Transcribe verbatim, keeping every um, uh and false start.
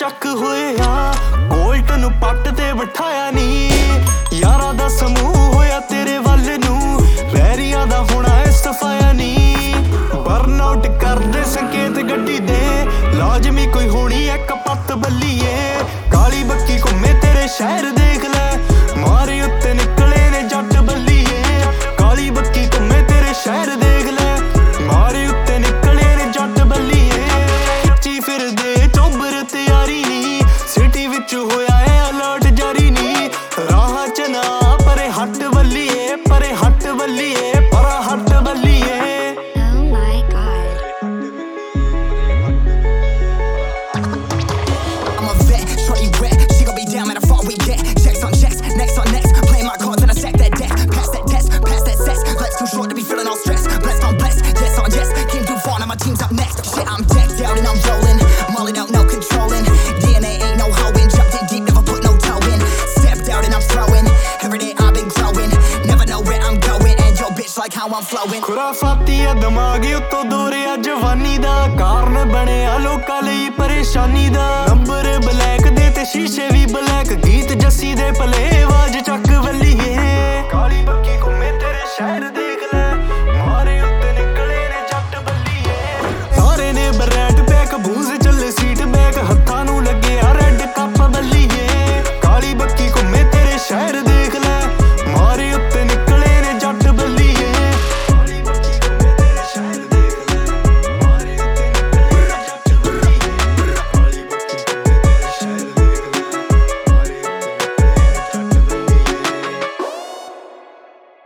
ਚੱਕ ਹੋਏ ਆ ਗੋਲਟ ਨੂੰ ਪੱਟ ਤੇ ਬਿਠਾਇਆ ਨੀ ਯਾਰਾਂ ਦਾ ਸਮੂਹ ਹੋਇਆ ਤੇਰੇ ਵੱਲ ਨੂੰ ਵੈਰੀਆਂ ਦਾ ਹੋਣਾ ਇਸ ਸਫਾਇਆ ਨੀ ਬਰਨ ਆਊਟ ਕਰਦੇ ਸੰਕੇਤ ਗੱਡੀ ਦੇ ਲਾਜ਼ਮੀ ਕੋਈ ਹੋਣੀ ਇੱਕ ਪੱਤ ਬੱਲੀਏ ਕਾਲੀ ਬੱਕੀ ਘੁੰਮੇ ਤੇਰੇ ਸ਼ਹਿਰ ਦੇਖ ਲੈ ਮਾਰੇ ਉੱਤੇ ਨਿਕਲੇ ਨੇ ਜੱਟ ਬੱਲੀਏ ਕਾਲੀ ਬੱਕੀ ਘੁੰਮੇ ਤੇਰੇ ਸ਼ਹਿਰ ਦੇਖ ਲੈ ਮਾਰੇ ਉੱਤੇ ਨਿਕਲੇ ਨੇ ਜੱਟ ਬੱਲੀਏ ਖਿੱਚੀ ਫਿਰਦੇ ਚੋਬਰ ਤਿਆਰੀ ਨੀ ਸਿਟੀ ਵਿੱਚ ਹੋਇਆ ਏ ਅਲਰਟ ਜਾਰੀ ਨੀ ਰਾਹਾਂ ਚ ਨਾ ਪਰੇ ਹੱਟ ਬੱਲੀਏ ਪਰੇ ਹੱਟ ਬੱਲੀਏ ਪਰਾ ਹੱਟ ਬੱਲੀਏ Team's up next, shit I'm decked out and I'm rolling Mulling out, no controlling D N A ain't no hoeing Jumped in deep, never put no toe in Stepped out and I'm throwing Every day I've been growing Never know where I'm going And your bitch like how I'm flowing ਖੁਰਾਫਾਤੀ ਆ ਦਿਮਾਗ ਉੱਤੋਂ ਦੋਰਿਆ ਜਵਾਨੀ ਦਾ ਕਾਰਨ ਬਣਿਆ ਲੋਕਾਂ ਲਈ ਪਰੇਸ਼ਾਨੀ ਦਾ number black ਦੇ ਤੇ ਸ਼ੀਸ਼ੇ ਵੀ ਬਲੈਕ ਗੀਤ ਜੱਸੀ ਦੇ ਭਲੇ ਆਵਾਜ਼ ਚੱਕ ਵੱਲੀ